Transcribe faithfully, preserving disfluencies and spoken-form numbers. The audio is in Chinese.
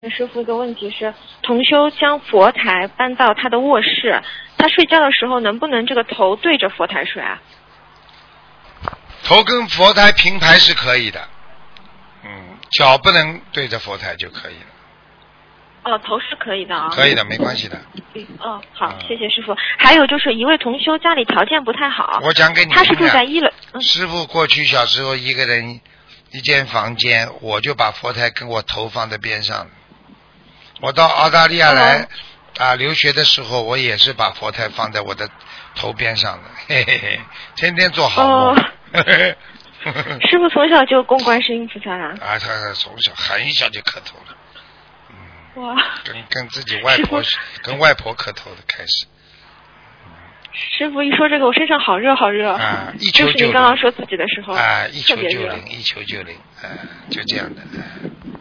师傅，一个问题是，同修将佛台搬到他的卧室，他睡觉的时候能不能这个头对着佛台睡啊？ 头跟佛台平排是可以的，嗯，脚不能对着佛台就可以了。 哦，头是可以的啊。 可以的，没关系的。 嗯，哦，好，嗯、谢谢师傅。还有就是一位同修家里条件不太好， 我讲给你听、啊， 他是住在一楼。 嗯、师傅过去小时候一个人一间房间，我就把佛台跟我头放在边上。我到澳大利亚来、哦、啊留学的时候，我也是把佛台放在我的头边上的，嘿嘿嘿，天天做好梦。哦、 师傅从小就供观世音菩萨啊？ 啊，他从小很小就磕头了， 嗯，哇， 跟跟自己外婆跟外婆磕头的开始。 师傅一说这个，我身上好热好热啊！一求就灵， 就是你刚刚说自己的时候啊，一求就灵，一求就灵，啊，就这样的。啊